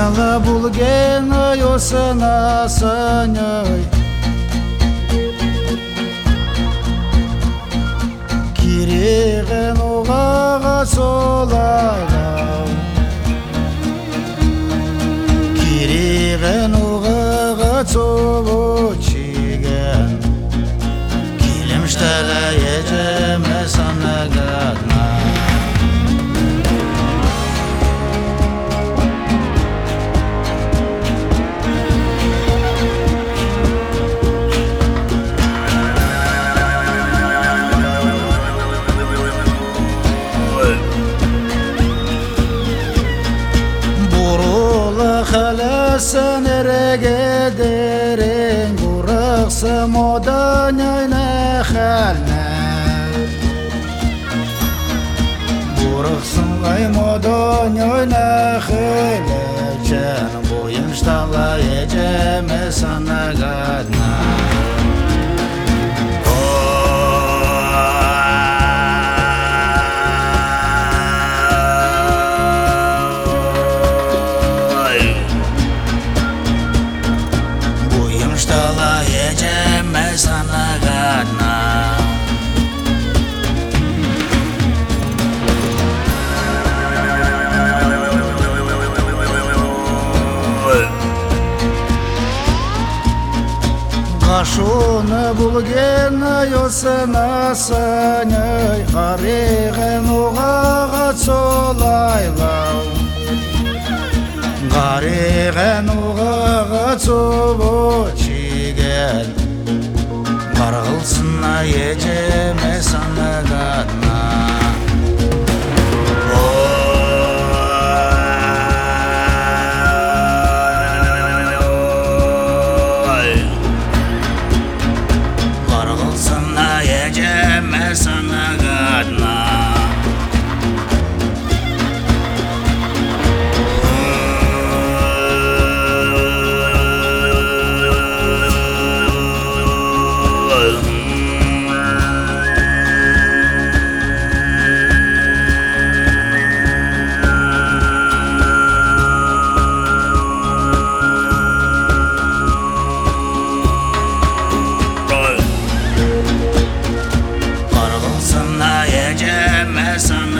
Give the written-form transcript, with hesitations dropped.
Hala bulgen yosana sanyay Kiregen oğağa solaylav Kiregen oğağa soğu çigen Kilimştele yeceme sana gadna Sen erege derin Guraksa modan yayna khalna Guraksın gay modan yayna khalna Can boyun ştala yeceme sana gadna Stala yeceme sana gadna Kaşunu bulgen yosana sanyay Garegen oğağa solaylav Garegen oğağa soğu çigen Qarğılsınna yeceme sana gadna Qarğılsınna yeceme sana gadna Sana